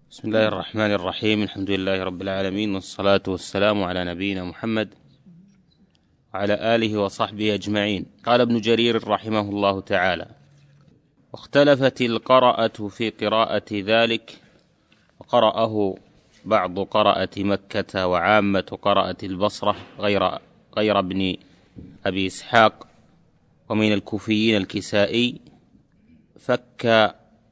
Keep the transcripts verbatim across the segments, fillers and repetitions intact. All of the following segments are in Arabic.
بسم الله الرحمن الرحيم. الحمد لله رب العالمين، والصلاة والسلام على نبينا محمد وعلى آله وصحبه أجمعين. قال ابن جرير رحمه الله تعالى: واختلفت القراءة في قراءة ذلك، وقرأه بعض قراءة مكة وعامة قراءة البصرة غير غير ابن أبي إسحاق، ومن الكوفيين الكسائي: فك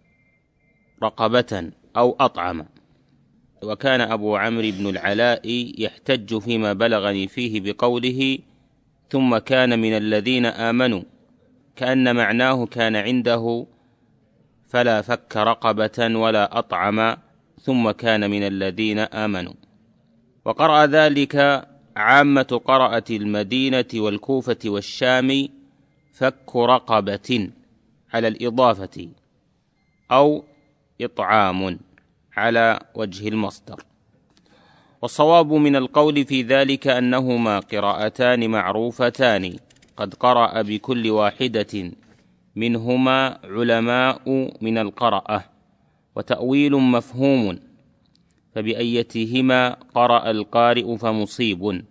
رقبة أو أطعم. وكان أبو عمرو بن العلاء يحتج فيما بلغني فيه بقوله: ثم كان من الذين آمنوا، كأن معناه كان عنده فلا فك رقبة ولا أطعم ثم كان من الذين آمنوا. وقرأ ذلك عامة قراءة المدينة والكوفة والشام: فك رقبة على الإضافة، أو إطعام على وجه المصدر. والصواب من القول في ذلك أنهما قراءتان معروفتان، قد قرأ بكل واحدة منهما علماء من القراءة، وتأويل مفهوم، فبأيتهما قرأ القارئ فمصيب.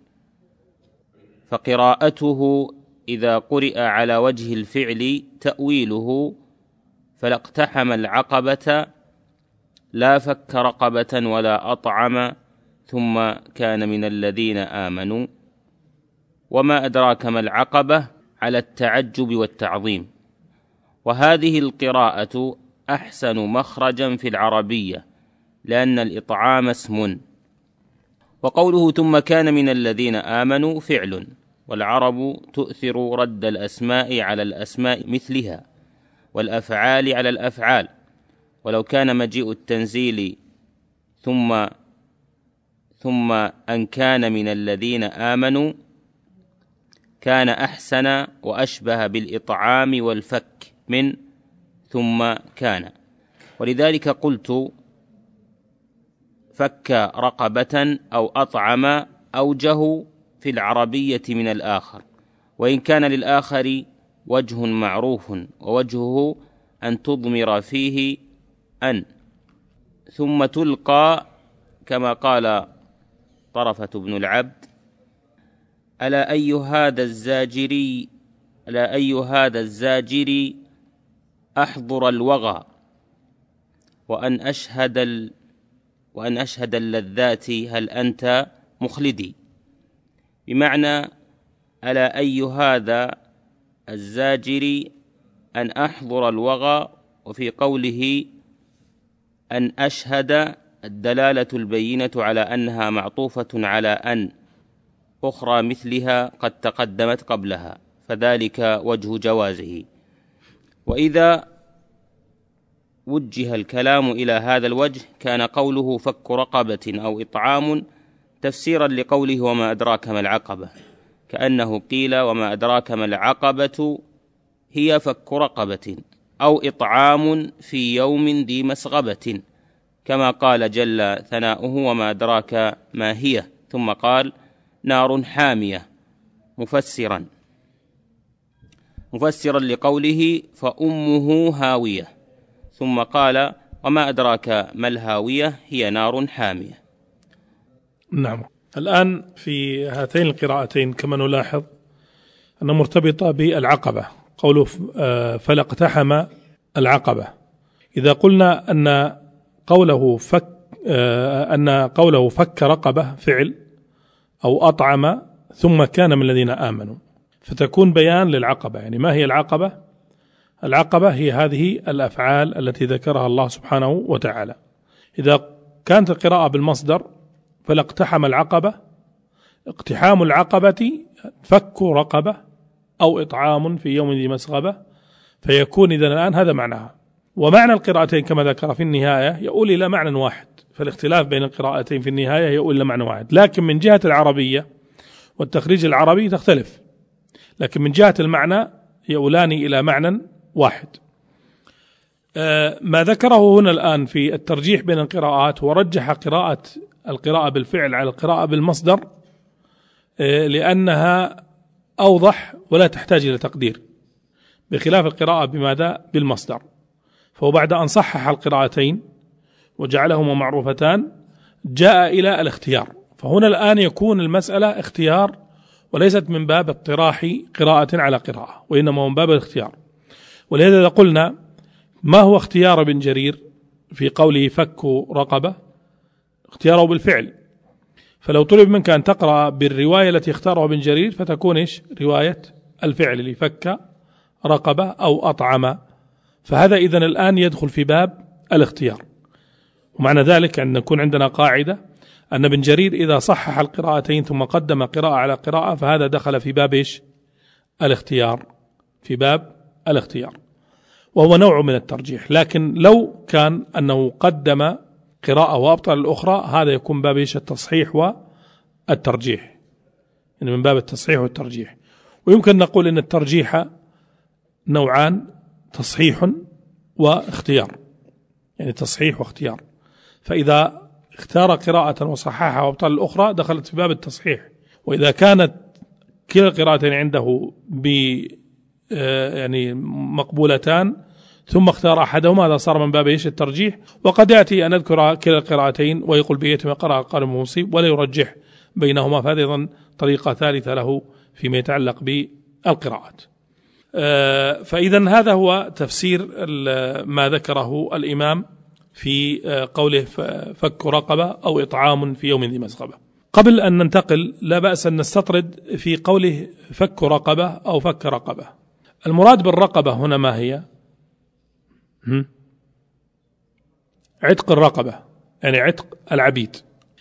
فقراءته إذا قرئ على وجه الفعل تأويله: فلا اقتحم العقبة لا فك رقبة ولا أطعم ثم كان من الذين آمنوا. وما أدراك ما العقبة على التعجب والتعظيم. وهذه القراءة أحسن مخرجا في العربية، لأن الإطعام اسم. وقوله ثم كان من الذين آمنوا فعل، والعرب تؤثر رد الأسماء على الأسماء مثلها، والأفعال على الأفعال. ولو كان مجيء التنزيل ثم ثم أن كان من الذين آمنوا كان أحسن وأشبه بالإطعام والفك من ثم كان. ولذلك قلت: فك رقبة أو أطعم أوجه في العربية من الآخر، وإن كان للآخر وجه معروف، ووجهه أن تضمر فيه أن، ثم تلقى كما قال طرفة بن العبد: ألا أي هذا الزاجري ألا أي هذا الزاجري أحضر الوغى، وأن أشهد ال وأن أشهد اللذات هل أنت مخلدي. بمعنى ألا أي هذا الزاجري أن أحضر الوغى. وفي قوله أن أشهد الدلالة البينة على أنها معطوفة على أن أخرى مثلها قد تقدمت قبلها، فذلك وجه جوازه. وإذا وجه الكلام إلى هذا الوجه كان قوله فك رقبة أو إطعام تفسيرا لقوله وما أدراك ما العقبة، كأنه قيل وما أدراك ما العقبة هي فك رقبة أو إطعام في يوم ذي مسغبة، كما قال جل ثناؤه وما أدراك ما هي، ثم قال نار حامية، مفسرا مفسرا لقوله فأمه هاوية، ثم قال وما أدراك ما الهاوية هي نار حامية. نعم. الآن في هاتين القراءتين كما نلاحظ أن مرتبطة بالعقبة، قوله فلا اقتحم العقبة. إذا قلنا أن قوله فك أن قوله فك رقبة فعل أو أطعم ثم كان من الذين آمنوا، فتكون بيان للعقبة. يعني ما هي العقبة؟ العقبة هي هذه الأفعال التي ذكرها الله سبحانه وتعالى. إذا كانت القراءة بالمصدر فلا اقتحم العقبة، اقتحام العقبة فك رقبة أو إطعام في يوم ذي مسغبة، فيكون إذن الآن هذا معناها. ومعنى القراءتين كما ذكر في النهاية يؤول إلى معنى واحد، فالاختلاف بين القراءتين في النهاية يؤول إلى معنى واحد، لكن من جهة العربية والتخريج العربي تختلف، لكن من جهة المعنى يؤولان إلى معنى واحد. آه ما ذكره هنا الآن في الترجيح بين القراءات، ورجح قراءة القراءة بالفعل على القراءة بالمصدر آه لأنها أوضح ولا تحتاج إلى تقدير، بخلاف القراءة بماذا؟ بالمصدر. فهو بعد أن صحح القراءتين وجعلهما معروفتان جاء إلى الاختيار. فهنا الآن يكون المسألة اختيار وليست من باب اطراح قراءة على قراءة، وإنما من باب الاختيار. ولهذا قلنا ما هو اختيار ابن جرير في قوله فك رقبة؟ اختياره بالفعل. فلو طلب منك أن تقرأ بالرواية التي اختارها ابن جرير فتكون إيش؟ رواية الفعل اللي فك رقبة أو أطعم. فهذا إذن الآن يدخل في باب الاختيار. ومعنى ذلك أن نكون عندنا قاعدة أن ابن جرير إذا صحح القراءتين ثم قدم قراءة على قراءة فهذا دخل في باب إيش؟ الاختيار، في باب الاختيار، وهو نوع من الترجيح. لكن لو كان أنه قدم قراءة وأبطل الأخرى هذا يكون باب إيش؟ التصحيح والترجيح، يعني من باب التصحيح والترجيح. ويمكن نقول أن الترجيح نوعان، تصحيح واختيار، يعني تصحيح واختيار. فإذا اختار قراءة وصححها وابطل الأخرى دخلت في باب التصحيح. وإذا كانت كلا القراءتين عنده ب يعني مقبولتان ثم اختار أحدهما هذا صار من باب ايش؟ الترجيح. وقد يأتي أن نذكر كلا القراءتين ويقول بيتما قرأ قارئ مصيب ولا يرجح بينهما، فهذا أيضا طريقة ثالثة له فيما يتعلق بالقراءات. فإذا هذا هو تفسير ما ذكره الإمام في قوله فك رقبة أو إطعام في يوم ذي مسغبة. قبل أن ننتقل لا بأس أن نستطرد في قوله فك رقبة أو فك رقبة. المراد بالرقبة هنا ما هي؟ عتق الرقبة، يعني عتق العبيد.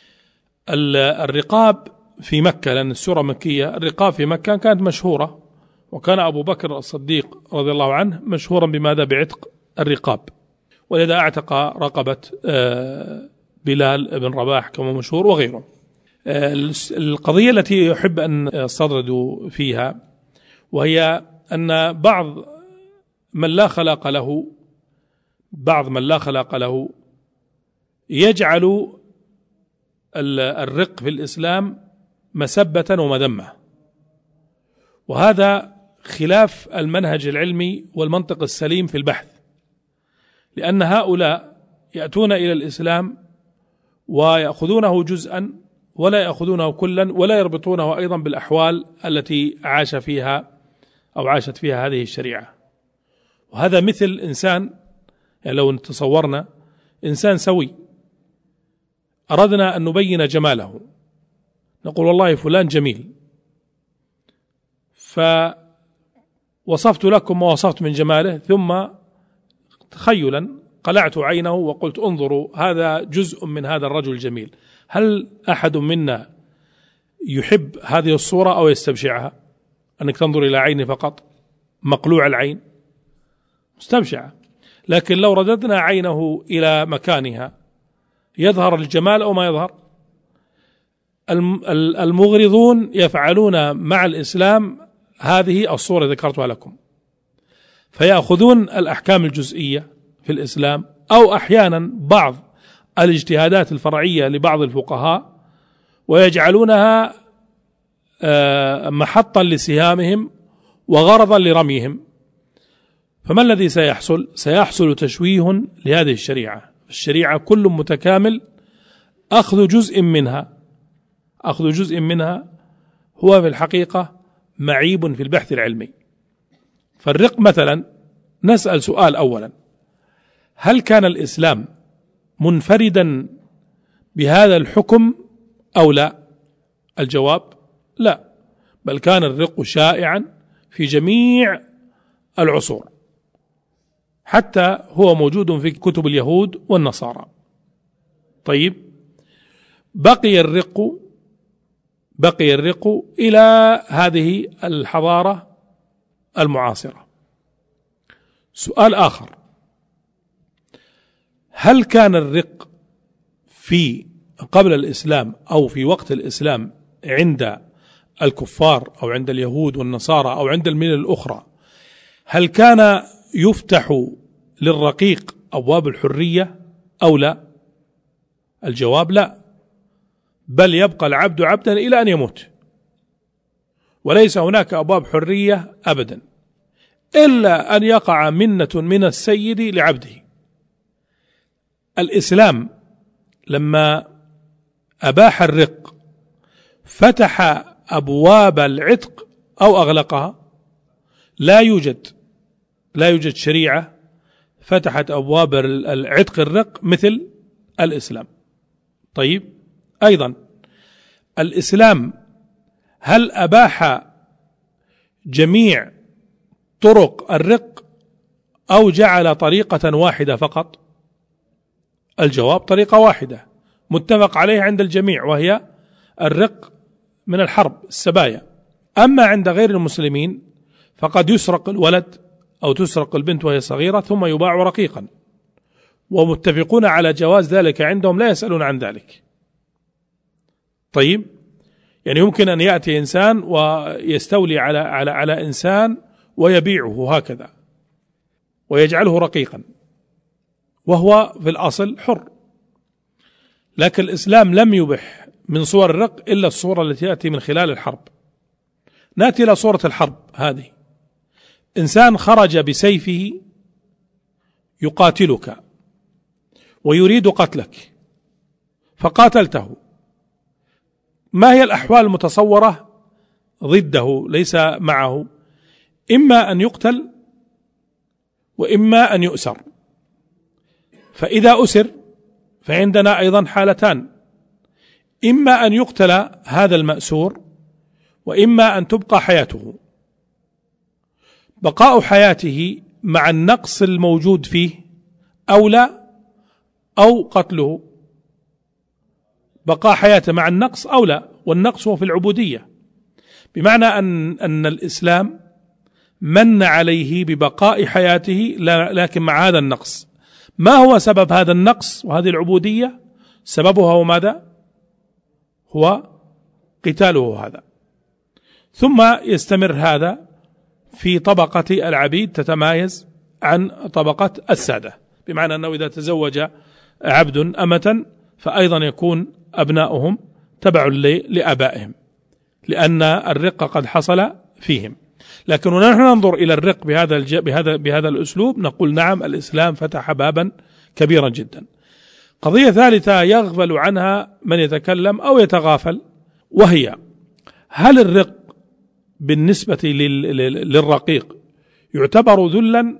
الرقاب في مكة، لأن السورة مكية، الرقاب في مكة كانت مشهورة، وكان أبو بكر الصديق رضي الله عنه مشهورا بماذا؟ بعتق الرقاب، ولذا اعتق رقبة بلال بن رباح كما مشهور وغيره. القضية التي يحب أن استطرد فيها وهي أن بعض من لا خلاق له بعض من لا خلاق له يجعل الرق في الإسلام مسبة ومذمة، وهذا خلاف المنهج العلمي والمنطق السليم في البحث، لأن هؤلاء يأتون إلى الإسلام ويأخذونه جزءا ولا يأخذونه كلا ولا يربطونه أيضا بالأحوال التي عاش فيها أو عاشت فيها هذه الشريعة. وهذا مثل إنسان، يعني لو تصورنا إنسان سوي أردنا أن نبين جماله، نقول والله فلان جميل، فوصفت لكم ما وصفت من جماله، ثم تخيلا قلعت عينه وقلت انظروا هذا جزء من هذا الرجل الجميل. هل أحد منا يحب هذه الصورة أو يستبشعها؟ أنك تنظر إلى عيني فقط مقلوع العين مستبشعة. لكن لو رددنا عينه إلى مكانها يظهر الجمال أو ما يظهر؟ المغرضون يفعلون مع الإسلام هذه الصورة ذكرتها لكم، فيأخذون الأحكام الجزئية في الإسلام أو أحيانا بعض الاجتهادات الفرعية لبعض الفقهاء ويجعلونها محطا لسهامهم وغرضا لرميهم. فما الذي سيحصل؟ سيحصل تشويه لهذه الشريعة. الشريعة كل متكامل، أخذ جزء منها أخذ جزء منها هو في الحقيقة معيب في البحث العلمي. فالرق مثلا نسأل سؤال أولا: هل كان الإسلام منفردا بهذا الحكم أو لا؟ الجواب لا، بل كان الرق شائعا في جميع العصور، حتى هو موجود في كتب اليهود والنصارى. طيب، بقي الرق بقي الرق إلى هذه الحضارة المعاصرة. سؤال آخر: هل كان الرق في قبل الإسلام أو في وقت الإسلام عند الكفار أو عند اليهود والنصارى أو عند الملل الأخرى، هل كان يفتح للرقيق أبواب الحرية أو لا؟ الجواب لا، بل يبقى العبد عبدا إلى أن يموت، وليس هناك أبواب حرية أبدا إلا أن يقع منة من السيد لعبده. الإسلام لما أباح الرق فتح أبواب العتق أو أغلقها؟ لا يوجد لا يوجد شريعة فتحت أبواب العتق الرق مثل الإسلام. طيب، أيضا الإسلام هل أباح جميع طرق الرق أو جعل طريقة واحدة فقط؟ الجواب طريقة واحدة متفق عليها عند الجميع، وهي الرق من الحرب، السبايا. أما عند غير المسلمين فقد يسرق الولد أو تسرق البنت وهي صغيرة ثم يباع رقيقا، ومتفقون على جواز ذلك عندهم، لا يسألون عن ذلك. طيب، يعني يمكن أن يأتي إنسان ويستولي على على على إنسان ويبيعه هكذا ويجعله رقيقا وهو في الأصل حر، لكن الإسلام لم يبح من صور الرق إلا الصورة التي تأتي من خلال الحرب. نأتي إلى صورة الحرب هذه: إنسان خرج بسيفه يقاتلك ويريد قتلك فقاتلته، ما هي الأحوال المتصورة ضده ليس معه؟ إما أن يقتل وإما أن يؤسر. فإذا أسر فعندنا أيضا حالتان: إما أن يقتل هذا المأسور وإما أن تبقى حياته. بقاء حياته مع النقص الموجود فيه أولى أو قتله؟ بقاء حياته مع النقص أولى، والنقص هو في العبودية، بمعنى أن أن الإسلام من عليه ببقاء حياته لكن مع هذا النقص. ما هو سبب هذا النقص وهذه العبودية؟ سببها هو ماذا؟ هو قتاله هذا. ثم يستمر هذا في طبقة العبيد تتمايز عن طبقة السادة، بمعنى أنه إذا تزوج عبد أمة فأيضا يكون أبناؤهم تبع لآبائهم، لأن الرق قد حصل فيهم. لكن ونحن ننظر إلى الرق بهذا الج... بهذا بهذا الأسلوب نقول نعم، الإسلام فتح بابا كبيرا جدا. قضية ثالثة يغفل عنها من يتكلم أو يتغافل، وهي: هل الرق بالنسبة لل... للرقيق يعتبر ذلا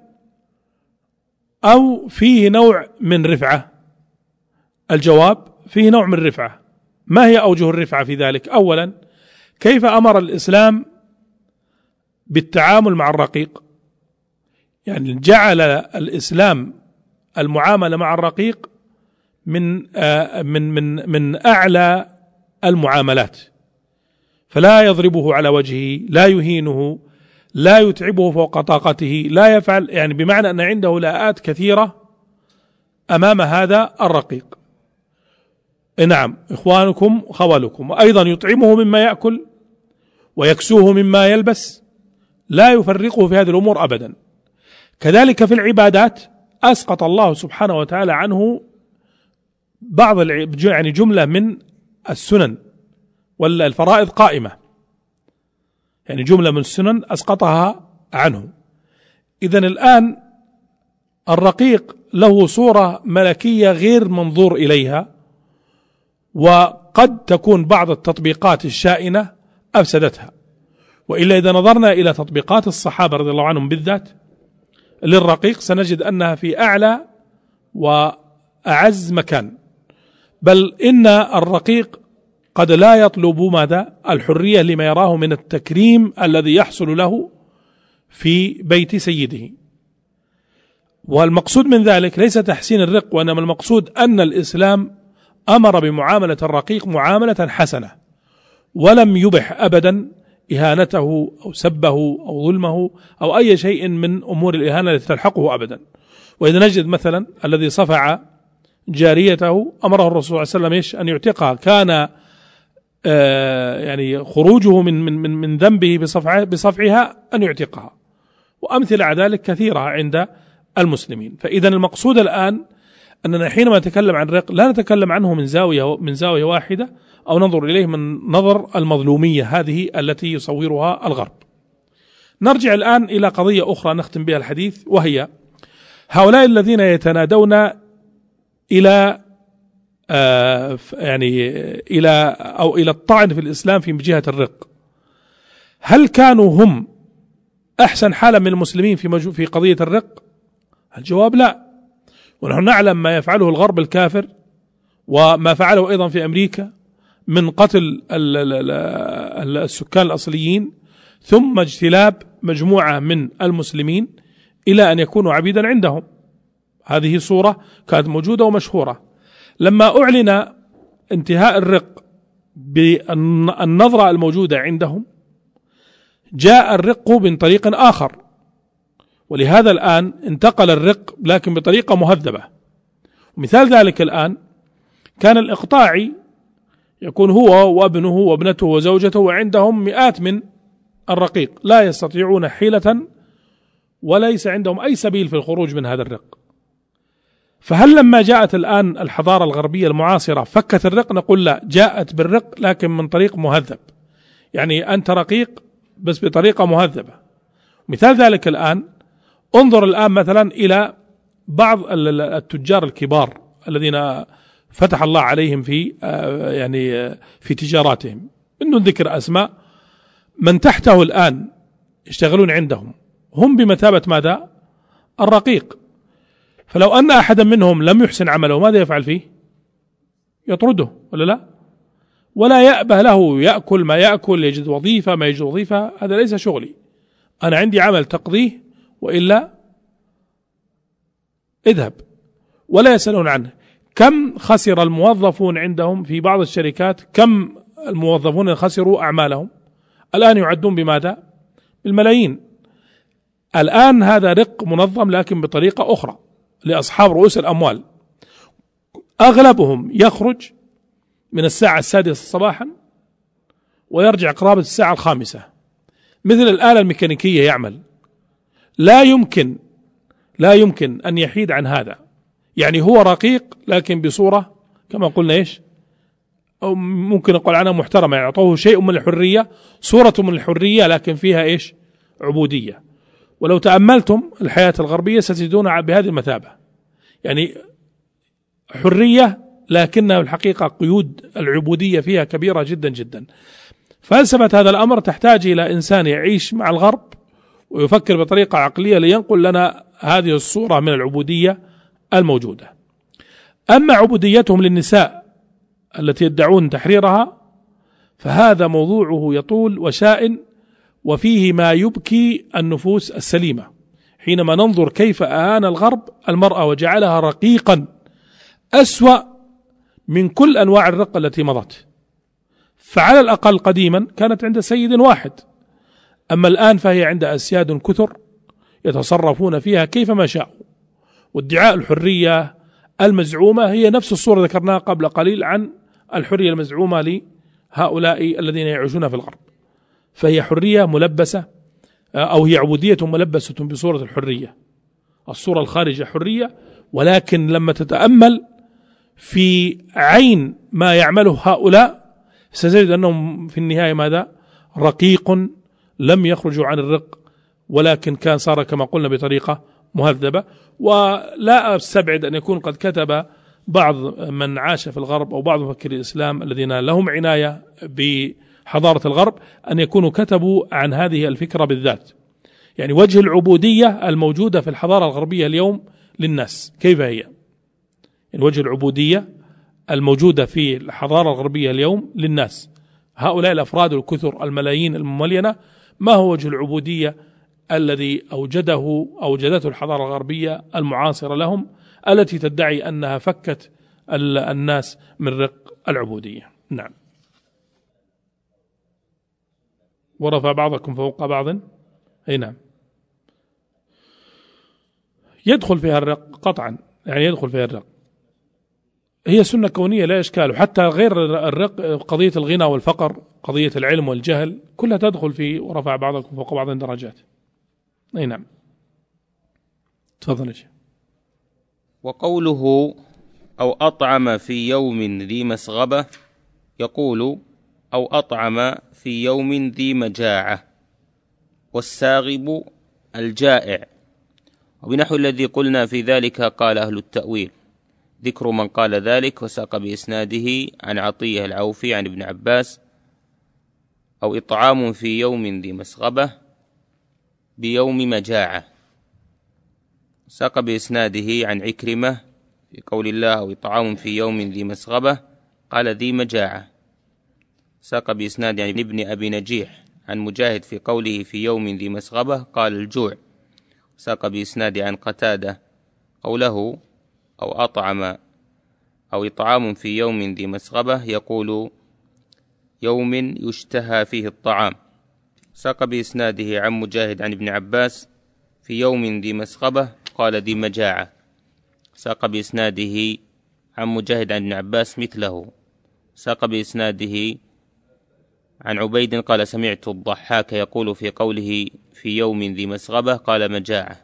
أو فيه نوع من رفعة؟ الجواب: فيه نوع من رفعة. ما هي أوجه الرفعة في ذلك؟ أولا، كيف أمر الإسلام بالتعامل مع الرقيق؟ يعني جعل الإسلام المعاملة مع الرقيق من من من من أعلى المعاملات، فلا يضربه على وجهه، لا يهينه، لا يتعبه فوق طاقته، لا يفعل، يعني بمعنى أن عنده لاءات كثيرة أمام هذا الرقيق. نعم، إخوانكم خولكم، وأيضا يطعمه مما يأكل ويكسوه مما يلبس، لا يفرقه في هذه الأمور أبدا. كذلك في العبادات أسقط الله سبحانه وتعالى عنه بعض يعني جملة من السنن، ولا الفرائض قائمة، يعني جملة من السنن أسقطها عنه. إذن الآن الرقيق له صورة ملكية غير منظور إليها، وقد تكون بعض التطبيقات الشائنة أفسدتها. وإلا إذا نظرنا إلى تطبيقات الصحابة رضي الله عنهم بالذات للرقيق سنجد أنها في أعلى وأعز مكان، بل إن الرقيق قد لا يطلب ماذا؟ الحرية لما يراه من التكريم الذي يحصل له في بيت سيده. والمقصود من ذلك ليس تحسين الرق، وإنما المقصود أن الإسلام أمر بمعاملة الرقيق معاملة حسنة، ولم يبح أبدا إهانته أو سبه أو ظلمه أو أي شيء من أمور الإهانة التي تلحقه أبدا. وإذا نجد مثلا الذي صفع جاريته أمره الرسول صلى الله عليه وسلم أن يعتقها، كان آه يعني خروجه من من من, من ذنبه بصفعها, بصفعها أن يعتقها، وأمثلة على ذلك كثيرة عند المسلمين. فإذا المقصود الآن أننا حينما نتكلم عن الرق لا نتكلم عنه من زاوية من زاوية واحدة، أو ننظر إليه من نظر المظلومية هذه التي يصورها الغرب. نرجع الآن إلى قضية أخرى نختم بها الحديث، وهي هؤلاء الذين يتنادون إلى آه يعني إلى أو إلى الطعن في الإسلام في جهة الرق. هل كانوا هم أحسن حالا من المسلمين في في قضية الرق؟ الجواب لا. ونحن نعلم ما يفعله الغرب الكافر وما فعله أيضا في أمريكا من قتل السكان الأصليين ثم اجتلاب مجموعة من المسلمين إلى أن يكونوا عبيدا عندهم. هذه صورة كانت موجودة ومشهورة. لما أعلن انتهاء الرق بالنظرة الموجودة عندهم جاء الرق من طريق آخر، ولهذا الآن انتقل الرق لكن بطريقة مهذبة. ومثال ذلك الآن كان الإقطاعي يكون هو وابنه وابنته وزوجته وعندهم مئات من الرقيق لا يستطيعون حيلة وليس عندهم أي سبيل في الخروج من هذا الرق. فهل لما جاءت الآن الحضارة الغربية المعاصرة فكت الرق؟ نقول لا، جاءت بالرق لكن من طريق مهذب، يعني أنت رقيق بس بطريقة مهذبة. مثال ذلك الآن انظر الآن مثلا إلى بعض التجار الكبار الذين فتح الله عليهم في يعني في تجاراتهم، من ذكر أسماء، من تحته الآن يشتغلون عندهم هم بمثابة ماذا؟ الرقيق. فلو أن أحدا منهم لم يحسن عمله ماذا يفعل فيه؟ يطرده ولا لا؟ ولا يأبه له، يأكل ما يأكل، يجد وظيفة ما يجد وظيفة، هذا ليس شغلي، أنا عندي عمل تقضيه وإلا اذهب، ولا يسألون عنه. كم خسر الموظفون عندهم في بعض الشركات، كم الموظفون خسروا أعمالهم الآن يعدون بماذا؟ بالملايين. الآن هذا رق منظم لكن بطريقة أخرى لأصحاب رؤوس الأموال، أغلبهم يخرج من الساعة السادسة صباحا ويرجع قرابة الساعة الخامسة، مثل الآلة الميكانيكية يعمل، لا يمكن لا يمكن أن يحيد عن هذا. يعني هو رقيق لكن بصورة كما قلنا إيش، أو ممكن نقول عنها محترمة، يعني أعطوه شيء من الحرية، صورة من الحرية لكن فيها إيش؟ عبودية. ولو تأملتم الحياة الغربية ستجدونها بهذه المثابة، يعني حرية لكنها الحقيقة قيود العبودية فيها كبيرة جدا جدا. فلسفة هذا الأمر تحتاج إلى إنسان يعيش مع الغرب ويفكر بطريقة عقلية لينقل لنا هذه الصورة من العبودية الموجودة. أما عبوديتهم للنساء التي يدعون تحريرها فهذا موضوعه يطول وشائن، وفيه ما يبكي النفوس السليمة حينما ننظر كيف أهان الغرب المرأة وجعلها رقيقا أسوأ من كل أنواع الرق التي مضت. فعلى الأقل قديما كانت عند سيد واحد، أما الآن فهي عند أسياد كثر يتصرفون فيها كيفما شاءوا. وادعاء الحرية المزعومة هي نفس الصورة ذكرناها قبل قليل عن الحرية المزعومة لهؤلاء الذين يعيشون في الغرب، فهي حرية ملبسة أو هي عبودية ملبسة بصورة الحرية. الصورة الخارجة حرية، ولكن لما تتأمل في عين ما يعمله هؤلاء ستجد أنهم في النهاية ماذا؟ رقيق لم يخرجوا عن الرق، ولكن كان صار كما قلنا بطريقة مهذبة. ولا أستبعد أن يكون قد كتب بعض من عاش في الغرب أو بعض مفكري الإسلام الذين لهم عناية بحضارة الغرب أن يكونوا كتبوا عن هذه الفكرة بالذات، يعني وجه العبودية الموجودة في الحضارة الغربية اليوم للناس كيف هي، يعني وجه العبودية الموجودة في الحضارة الغربية اليوم للناس، هؤلاء الأفراد الكثر الملايين المملينة، ما هو وجه العبودية الذي أوجده أوجدته الحضارة الغربية المعاصرة لهم التي تدعي أنها فكت الناس من رق العبودية. نعم. ورفع بعضكم فوق بعض، أي نعم، يدخل فيها الرق قطعا، يعني يدخل فيها الرق، هي سنة كونية لا إشكال. حتى غير الرق، قضية الغنى والفقر، قضية العلم والجهل، كلها تدخل في ورفع بعضكم فوق بعض درجات. أي نعم. تفضل يا شيخ. وقوله أو أطعم في يوم ذي مسغبة، يقول أو أطعم في يوم ذي مجاعة، والساغب الجائع، وبنحو الذي قلنا في ذلك قال أهل التأويل، ذكر من قال ذلك، وساق بإسناده عن عطية العوفي عن ابن عباس: أو إطعام في يوم ذي مسغبة بيوم مجاعة. ساق بإسناده عن عكرمة في قول الله: أو إطعام في يوم ذي مسغبة، قال ذي مجاعة. ساق بإسناده عن ابن أبي نجيح عن مجاهد في قوله في يوم ذي مسغبة، قال الجوع. ساق بإسناده عن قتادة قوله: أو أطعم أو إطعام في يوم ذي مسغبة، يقول يوم يشتهى فيه الطعام. ساق بإسناده عن مجاهد عن ابن عباس في يوم ذي مسغبة، قال ذي مجاعة. ساق بإسناده عن مجاهد عن ابن عباس مثله. ساق بإسناده عن عبيد قال: سمعت الضحاك يقول في قوله في يوم ذي مسغبة، قال مجاعة.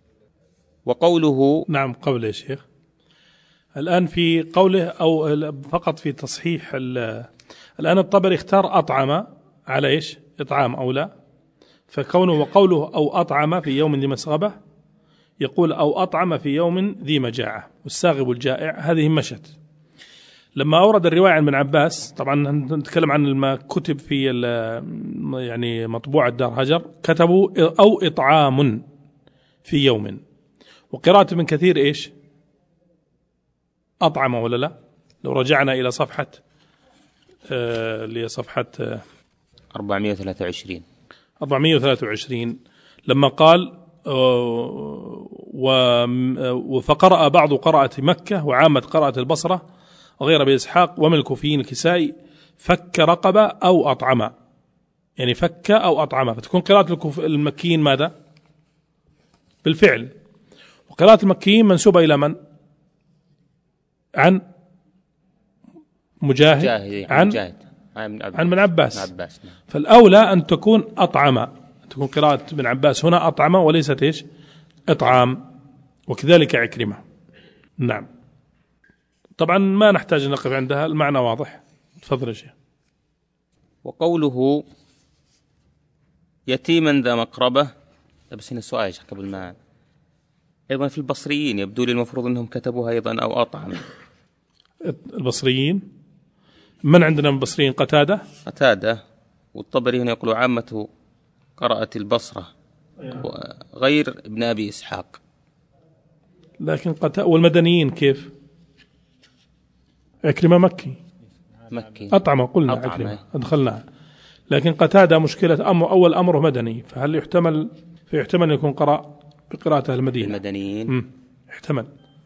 وقوله نعم. قوله يا شيخ الآن في قوله أو فقط في تصحيح الآن الطبري اختار أطعم على إيش؟ إطعام أو لا؟ فكونه وقوله أو أطعم في يوم ذي مسغبة يقول أو أطعم في يوم ذي مجاعة، والساغب الجائع هذه مشت. لما أورد الرواية عن ابن عباس، طبعا نتكلم عن ما كتب في يعني مطبوعة دار هجر، كتبوا أو إطعام في يوم، وقراءة ابن كثير إيش؟ أطعم ولا لا؟ لو رجعنا إلى صفحة آه اللي صفحة آه أربعمائة وثلاثة وعشرين أربعمائة وثلاثة وعشرين لما قال آه فقرأ بعض قراءة مكة وعامة قراءة البصرة وغير بإسحاق ومن الكوفيين الكسائي: فك رقبة أو أطعم، يعني فك أو أطعم، فتكون قراءة المكيين ماذا؟ بالفعل. وقراءة المكيين منسوبة إلى من؟ عن مجاهد, مجاهد عن مجاهد عن ابن عباس. عباس. فالأولى أن تكون أطعم، أن تكون قراءة ابن عباس هنا أطعم وليست إيش؟ إطعام. وكذلك عكرمة. نعم. طبعا ما نحتاج نقف عندها، المعنى واضح. تفضل يا شيخ. وقوله يتيما ذا مقربة، بس هنا سؤال قبل ما، أيضا في البصريين يبدو لي المفروض أنهم كتبوها أيضا أو أطعم. البصريين من عندنا من البصريين؟ قتادة قتادة والطبري هنا يقولوا عامة قراءة البصرة غير ابن أبي إسحاق. لكن قتادة والمدنيين كيف؟ عكرمة مكي مكي أطعم، قلنا أطعم. عكرمة أدخلناها. لكن قتادة مشكلة أمر أول أمره مدني، فهل يحتمل فيحتمل أن يكون قراء بقراءة المدينة؟ المدنيين مم. احتمل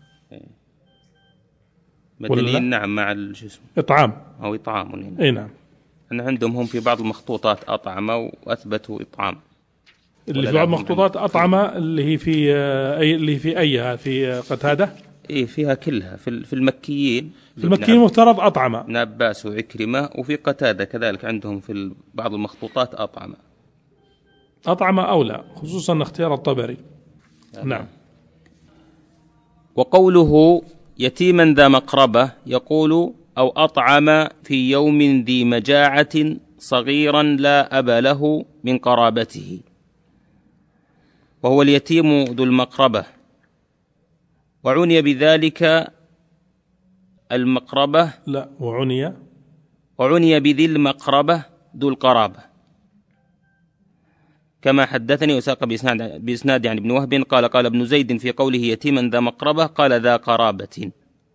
مدنيين. نعم، مع الجسم إطعام أو إطعام. أي نعم. أن عندهم هم في بعض المخطوطات أطعم وأثبتوا إطعام، اللي في بعض المخطوطات أطعم اللي هي في أي اللي في أيها في قتادة. إيه فيها كلها في في المكيين. في المكيين مفترض أطعم، ابن عباس وعكرمة، وفي قتادة كذلك عندهم في بعض المخطوطات أطعم. أطعم أو لا، خصوصا اختيار الطبري. نعم. نعم. وقوله يتيما ذا مقربة، يقول أو أطعم في يوم ذي مجاعة صغيرا لا أب له من قرابته، وهو اليتيم ذو المقربة. وعني بذلك المقربة لا وعني وعني بذي المقربة ذو القرابة، كما حدثني وساق بإسناد, بإسناد عن ابن وهب قال قال ابن زيد في قوله يتيما ذا مقربة، قال ذا قرابة.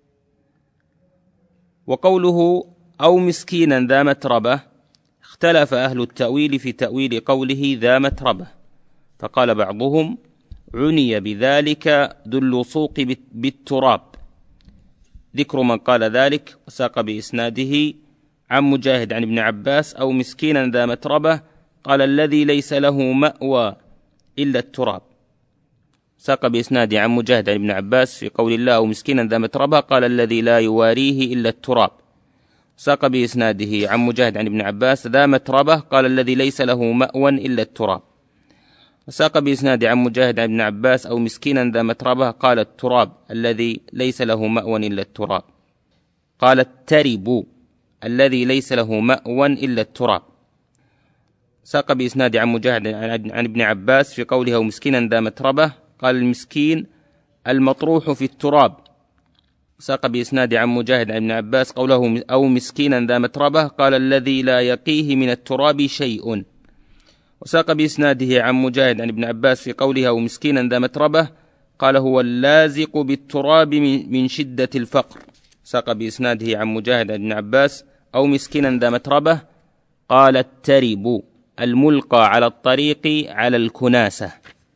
وقوله أو مسكينا ذا متربة، اختلف أهل التأويل في تأويل قوله ذا متربة، فقال بعضهم عني بذلك ذو اللصوق بالتراب، ذكر من قال ذلك. وساق بإسناده عن مجاهد عن ابن عباس أو مسكينا ذا متربة، قال الذي ليس له مأوى إلا التراب. ساق بإسناده عن مجاهد عن ابن عباس في قول الله أو مسكينا ذا متربة، قال الذي لا يواريه إلا التراب. ساق بإسناده عن مجاهد عن ابن عباس ذا متربة، قال الذي ليس له مأوى إلا التراب. وساق بإسناده عن مجاهد عن ابن عباس أو مسكينا ذا متربة، قال التراب الذي ليس له مأوى إلا التراب. قال الترب الذي ليس له مأوى إلا التراب. ساق بإسناده عن مجاهد عن ابن عباس في قوله أو مسكينا ذا متربة، قال المسكين المطروح في التراب، ساق بإسناد عن مجاهد عن ابن عباس قوله أو مسكينا ذا متربة قال الذي لا يقيه من التراب شيء. وساق بإسناده عن مجاهد عن ابن عباس في قوله أو مسكينا ذا متربة قال هو اللازق بالتراب من شدة الفقر. ساق بإسناده عن مجاهد عن ابن عباس أو مسكينا ذا متربة قال الترب الملقى على الطريق على الكناسة.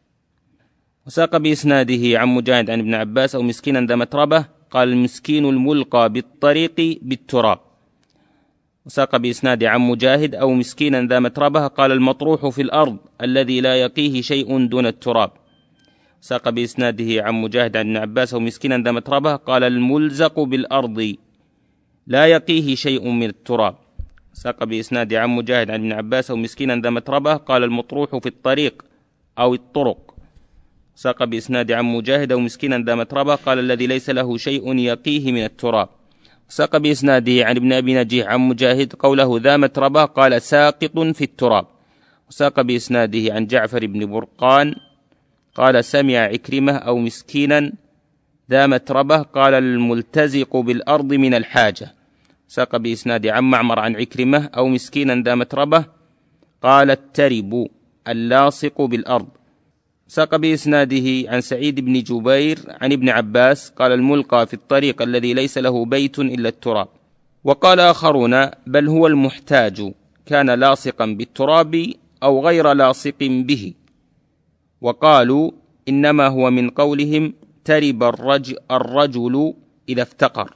وساق بإسناده عن مجاهد عن ابن عباس أو مسكينا ذا متربة قال المسكين الملقى بالطريق بالتراب. وساق بإسناد عن مجاهد أو مسكينا ذا متربة قال المطروح في الأرض الذي لا يقيه شيء دون التراب. ساق بإسناده عن مجاهد عن ابن عباس أو مسكينا ذا متربة قال الملزق بالأرض لا يقيه شيء من التراب. ساق بإسناد عن مجاهد عن ابن عباس أو مسكينا ذا متربة قال المطروح في الطريق أو الطرق. ساق بإسناد عن مجاهد أو مسكينا ذا متربة قال الذي ليس له شيء يقيه من التراب. ساق بإسناده عن ابن أبي نجيح عن مجاهد قوله ذا متربة قال ساقط في التراب. وساق بإسناده عن جعفر بن برقان قال سمع عكرمة أو مسكينا ذا متربة قال الملتزق بالأرض من الحاجة. ساق بإسناد عن معمر عن عكرمة أو مسكينا ذا متربة قال الترب اللاصق بالأرض. ساق بإسناده عن سعيد بن جبير عن ابن عباس قال الملقى في الطريق الذي ليس له بيت إلا التراب. وقال آخرون بل هو المحتاج كان لاصقا بالتراب أو غير لاصق به. وقالوا إنما هو من قولهم ترب الرجل, الرجل إذا افتقر.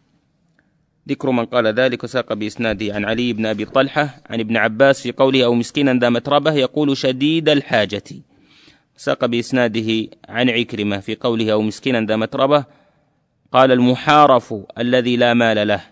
ذكر من قال ذلك. وساق بإسناده عن علي بن أبي طلحة عن ابن عباس في قوله أو مسكينا ذا متربة يقول شديد الحاجة. ساق بإسناده عن عكرمة في قوله أو مسكينا ذا متربة قال المحارف الذي لا مال له.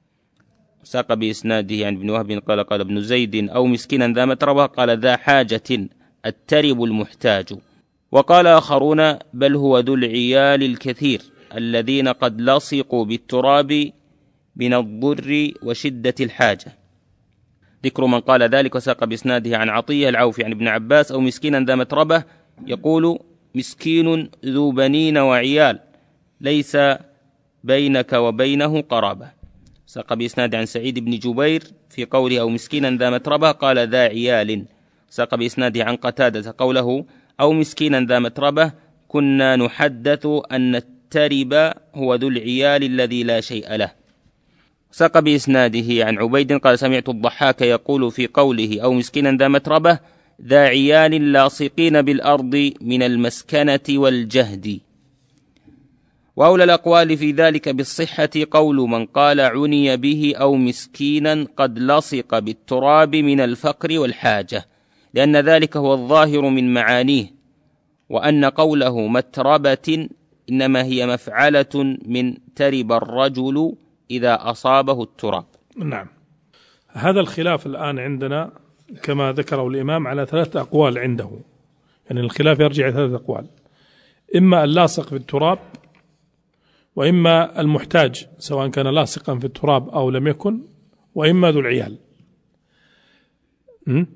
ساق بإسناده عن ابن وهب قال قال ابن زيد أو مسكينا ذا متربة قال ذا حاجة الترب المحتاج. وقال آخرون بل هو ذو العيال الكثير الذين قد لصقوا بالتراب من الضر وشدة الحاجة. ذكر من قال ذلك. وساق بإسناده عن عطية العوفي عن ابن عباس أو مسكينا ذا متربة يقول مسكين ذو بنين وعيال ليس بينك وبينه قرابة. ساق بإسناده عن سعيد بن جبير في قوله أو مسكينا ذا متربة قال ذا عيال. ساق بإسناده عن قتادة قوله أو مسكينا ذا متربة كنا نحدث أن الترب هو ذو العيال الذي لا شيء له. ساق بإسناده عن عبيد قال سمعت الضحاك يقول في قوله أو مسكينا ذا متربة ذا عيال لاصقين بالأرض من المسكنة والجهد. وأولى الأقوال في ذلك بالصحة قول من قال عني به أو مسكينا قد لصق بالتراب من الفقر والحاجة لأن ذلك هو الظاهر من معانيه. وأن قوله متربة إنما هي مفعلة من ترب الرجل إذا أصابه التراب. نعم. هذا الخلاف الآن عندنا كما ذكره الإمام على ثلاثة أقوال عنده. يعني الخلاف يرجع إلى ثلاثة أقوال إما اللاصق في التراب وإما المحتاج سواء كان لاصقا في التراب أو لم يكن وإما ذو العيال. م?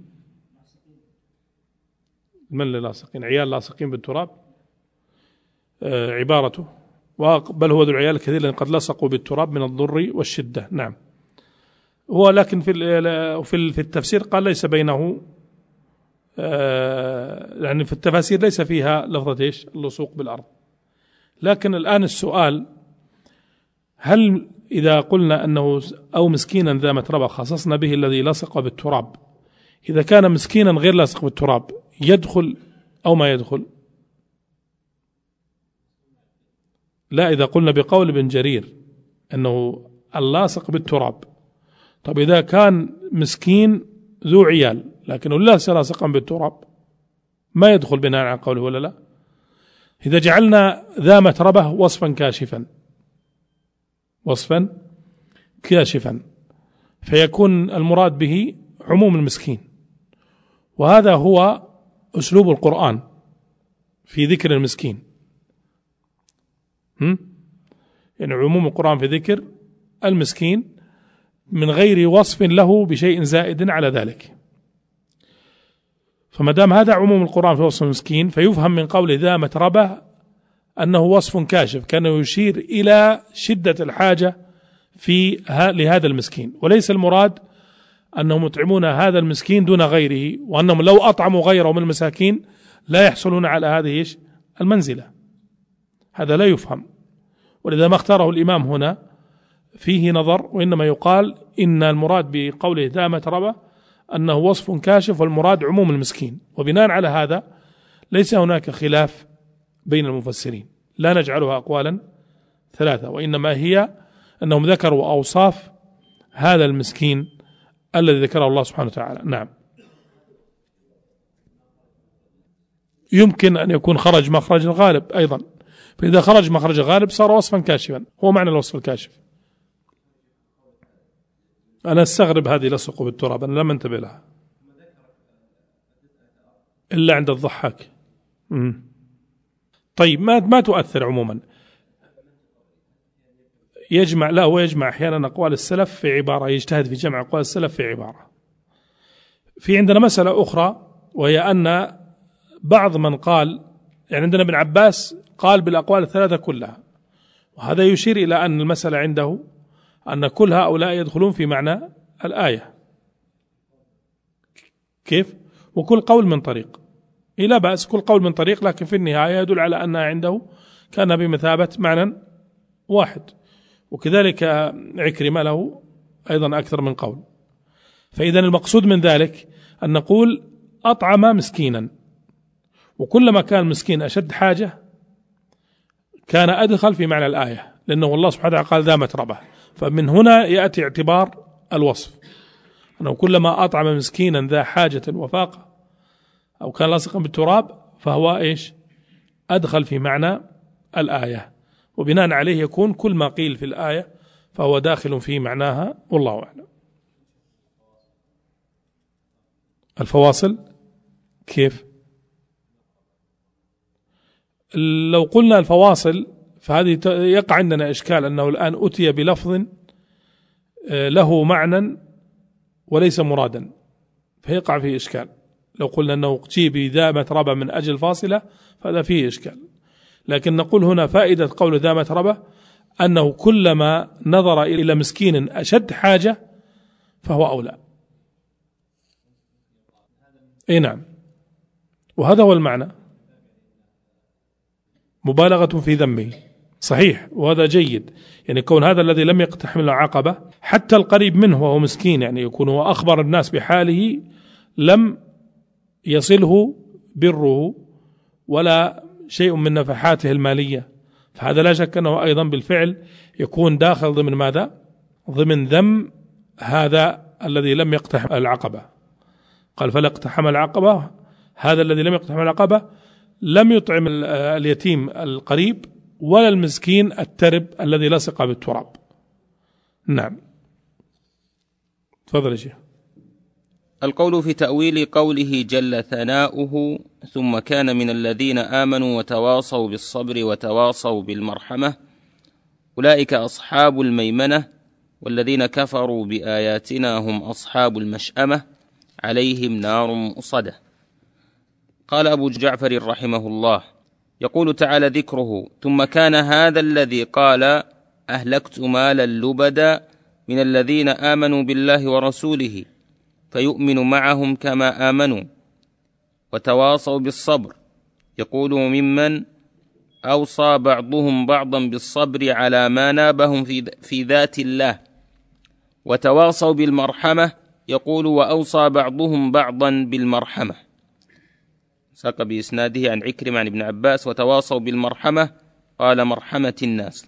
من اللي لاصقين؟ عيال لاصقين بالتراب آه عبارته بل هو ذو العيال الكثير لأن قد لصقوا بالتراب من الضر والشدة. نعم. هو لكن في في التفسير قال ليس بينه آه يعني في التفاسير ليس فيها لفظة ايش اللصوق بالأرض. لكن الآن السؤال هل إذا قلنا أنه أو مسكينا ذا متربة خصصنا به الذي لصق بالتراب إذا كان مسكينا غير لاصق بالتراب يدخل أو ما يدخل؟ لا، إذا قلنا بقول ابن جرير أنه اللاصق بالتراب. طب إذا كان مسكين ذو عيال لكنه ليس لاصقا بالتراب ما يدخل بناء على قوله ولا لا؟ إذا جعلنا ذا متربة وصفا كاشفا وصفا كاشفا فيكون المراد به عموم المسكين. وهذا هو أسلوب القرآن في ذكر المسكين. هم؟ يعني عموم القرآن في ذكر المسكين من غير وصف له بشيء زائد على ذلك. فما دام هذا عموم القرآن في وصف المسكين فيفهم من قول ذا متربة أنه وصف كاشف، كان يشير إلى شدة الحاجة في لهذا المسكين، وليس المراد أنهم يطعمون هذا المسكين دون غيره، وأنهم لو أطعموا غيره من المساكين لا يحصلون على هذه المنزلة، هذا لا يفهم. ولذا ما اختاره الإمام هنا فيه نظر، وإنما يقال إن المراد بقوله ذا متربة أنه وصف كاشف، والمراد عموم المسكين. وبناء على هذا ليس هناك خلاف بين المفسرين، لا نجعلها أقوالا ثلاثة، وإنما هي أنهم ذكروا أوصاف هذا المسكين الذي ذكره الله سبحانه وتعالى. نعم، يمكن أن يكون خرج مخرج الغالب أيضا، فإذا خرج مخرج الغالب صار وصفا كاشفا، هو معنى الوصف الكاشف. أنا استغرب هذه لصق بالتراب، أنا لم انتبه لها إلا عند الضحاك. مم. طيب، ما ما تؤثر عموما، يجمع، لا هو يجمع أحيانا أقوال السلف في عبارة، يجتهد في جمع أقوال السلف في عبارة. في عندنا مسألة أخرى، وهي أن بعض من قال، يعني عندنا ابن عباس قال بالأقوال الثلاثة كلها، وهذا يشير إلى أن المسألة عنده أن كل هؤلاء يدخلون في معنى الآية. كيف؟ وكل قول من طريق، لا بأس، كل قول من طريق، لكن في النهاية يدل على أنها عنده كان بمثابة معنى واحد. وكذلك عكرمة له أيضا أكثر من قول. فإذا المقصود من ذلك أن نقول أطعم مسكينا، وكلما كان مسكين أشد حاجة كان أدخل في معنى الآية، لأنه الله سبحانه وتعالى قال ذا متربة، فمن هنا يأتي اعتبار الوصف، أنه كلما أطعم مسكينا ذا حاجة وفاقة أو كان لاصقا بالتراب فهو إيش؟ أدخل في معنى الآية، وبناء عليه يكون كل ما قيل في الآية فهو داخل في معناها، والله أعلم. الفواصل كيف؟ لو قلنا الفواصل فهذه يقع عندنا إشكال، أنه الآن أتي بلفظ له معنى وليس مرادا، فيقع فيه إشكال. لو قلنا أنه جيب ذا متربة من أجل فاصلة فهذا فيه إشكال، لكن نقول هنا فائدة قول ذا متربة أنه كلما نظر إلى مسكين أشد حاجة فهو أولى. أي نعم، وهذا هو المعنى، مبالغة في ذمه، صحيح، وهذا جيد. يعني كون هذا الذي لم يقتحم العقبة حتى القريب منه وهو مسكين، يعني يكون هو أخبر الناس بحاله، لم يصله بره ولا شيء من نفحاته المالية، فهذا لا شك أنه أيضا بالفعل يكون داخل ضمن ماذا؟ ضمن ذم هذا الذي لم يقتحم العقبة. قال فلا اقتحم العقبة، هذا الذي لم يقتحم العقبة لم يطعم اليتيم القريب ولا المسكين الترب الذي لصق بالتراب. نعم، تفضل يا شيخ. القول في تأويل قوله جل ثناؤه ثم كان من الذين آمنوا وتواصوا بالصبر وتواصوا بالمرحمة أولئك أصحاب الميمنة والذين كفروا بآياتنا هم أصحاب المشأمة عليهم نار مؤصدة. قال أبو جعفر رحمه الله: يقول تعالى ذكره: ثم كان هذا الذي قال أهلكت مالا لبدا من الذين آمنوا بالله ورسوله فيؤمن معهم كما آمنوا وتواصوا بالصبر، يقول ممن أوصى بعضهم بعضا بالصبر على ما نابهم في, في ذات الله، وتواصوا بالمرحمة، يقول وأوصى بعضهم بعضا بالمرحمة. ساق بإسناده عن عكرمة عن ابن عباس: وتواصوا بالمرحمة، قال مرحمة الناس.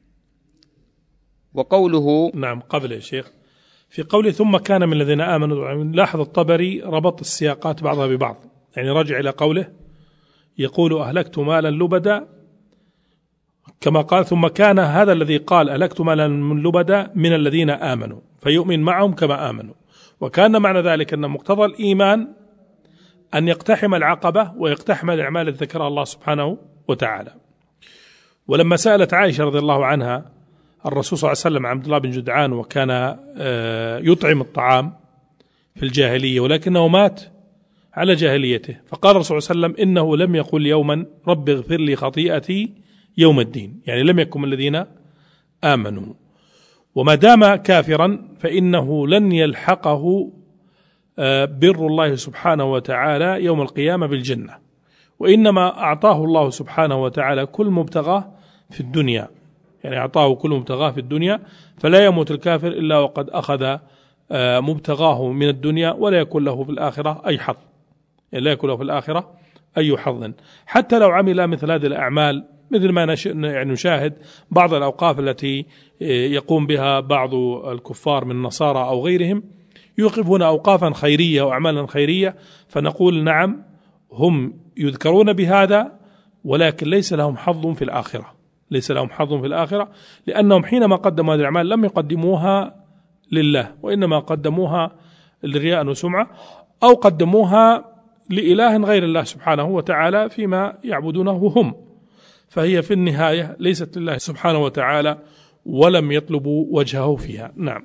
وقوله نعم، قبل يا شيخ في قوله ثم كان من الذين آمنوا، لاحظ الطبري ربط السياقات بعضها ببعض، يعني رجع إلى قوله يقول أهلكت مالا لبدا، كما قال ثم كان هذا الذي قال أهلكت مالا من لبدا من الذين آمنوا فيؤمن معهم كما آمنوا، وكان معنى ذلك أن مقتضى الإيمان أن يقتحم العقبة ويقتحم الأعمال التي ذكرها الله سبحانه وتعالى. ولما سألت عائشة رضي الله عنها الرسول صلى الله عليه وسلم عبد الله بن جدعان، وكان يطعم الطعام في الجاهلية ولكنه مات على جاهليته، فقال الرسول صلى الله عليه وسلم إنه لم يقل يوما رب اغفر لي خطيئتي يوم الدين، يعني لم يكن من الذين آمنوا. وما دام كافرا فإنه لن يلحقه بر الله سبحانه وتعالى يوم القيامة بالجنة، وإنما أعطاه الله سبحانه وتعالى كل مبتغاه في الدنيا، يعني أعطاه كل مبتغاه في الدنيا، فلا يموت الكافر إلا وقد أخذ مبتغاه من الدنيا، ولا يكون له في الآخرة أي حظ، يعني لا يكون له في الآخرة أي حظ، حتى لو عمل مثل هذه الأعمال، مثل ما يعني نشاهد بعض الأوقاف التي يقوم بها بعض الكفار من النصارى أو غيرهم، يوقفون أوقافا خيرية وأعمالا خيرية، فنقول نعم هم يذكرون بهذا، ولكن ليس لهم حظ في الآخرة، ليس لهم حظ في الآخرة، لأنهم حينما قدموا هذه الأعمال لم يقدموها لله، وإنما قدموها للرياء وسمعة، أو قدموها لإله غير الله سبحانه وتعالى فيما يعبدونه هم، فهي في النهاية ليست لله سبحانه وتعالى، ولم يطلبوا وجهه فيها. نعم.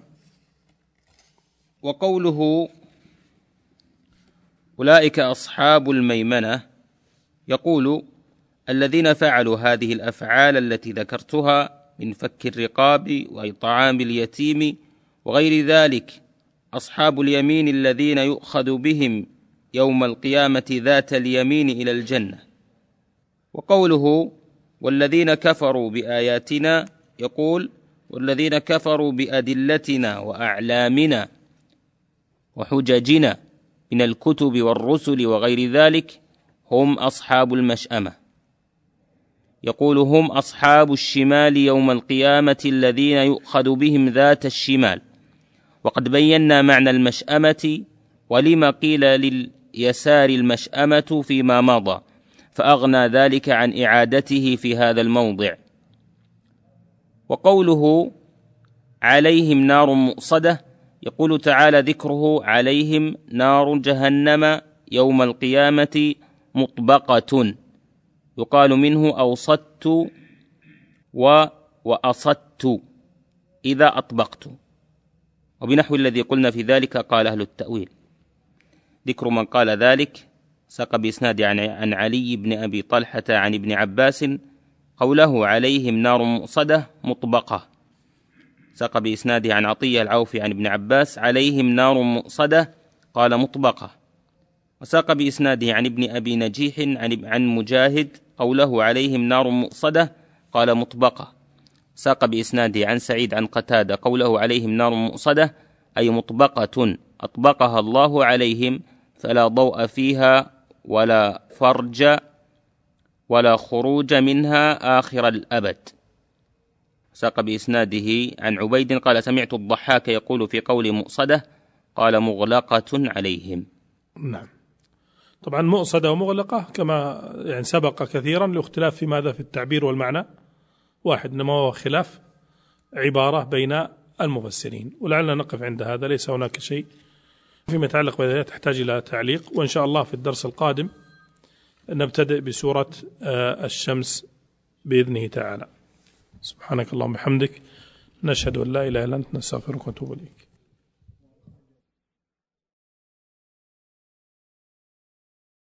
وقوله أولئك أصحاب الميمنة، يقول الذين فعلوا هذه الأفعال التي ذكرتها من فك الرقاب وإطعام اليتيم وغير ذلك أصحاب اليمين الذين يؤخذ بهم يوم القيامة ذات اليمين إلى الجنة. وقوله والذين كفروا بآياتنا، يقول والذين كفروا بأدلتنا وأعلامنا وحججنا من الكتب والرسل وغير ذلك هم أصحاب المشأمة. يقول هم أصحاب الشمال يوم القيامة الذين يؤخذ بهم ذات الشمال. وقد بينا معنى المشأمة ولما قيل لليسار المشأمة فيما مضى، فأغنى ذلك عن إعادته في هذا الموضع. وقوله عليهم نار مؤصدة، يقول تعالى ذكره عليهم نار جهنم يوم القيامة مطبقة، يقال منه أوصدت و وأصدت إذا أطبقت، وبنحو الذي قلنا في ذلك قال أهل التأويل. ذكر من قال ذلك ساق بإسناد عن علي بن أبي طلحة عن ابن عباس قوله عليهم نار مؤصدة مطبقة، ساق بإسناده عن عطية العوفي عن ابن عباس عليهم نار مؤصدة قال مطبقة، وساق بإسناده عن ابن أبي نجيح عن عن مجاهد قوله عليهم نار مؤصدة قال مطبقة، ساق بإسناده عن سعيد عن قتادة قوله عليهم نار مؤصدة أي مطبقة أطبقها الله عليهم فلا ضوء فيها ولا فرج ولا خروج منها آخر الأبد. ساق بإسناده عن عبيد قال سمعت الضحاك يقول في قول مؤصدة قال مغلقة عليهم. نعم. طبعا مؤصدة ومغلقة كما يعني سبق كثيرا لاختلاف في ماذا في التعبير والمعنى واحد، إنما هو خلاف عبارة بين المفسرين، ولعلنا نقف عند هذا، ليس هناك شيء فيما يتعلق بذلك تحتاج إلى تعليق. وإن شاء الله في الدرس القادم نبتدئ بسورة الشمس بإذنه تعالى. سبحانك اللهم وبحمدك، نشهد أن لا إله إلا أنت، نستغفرك ونتوب إليك.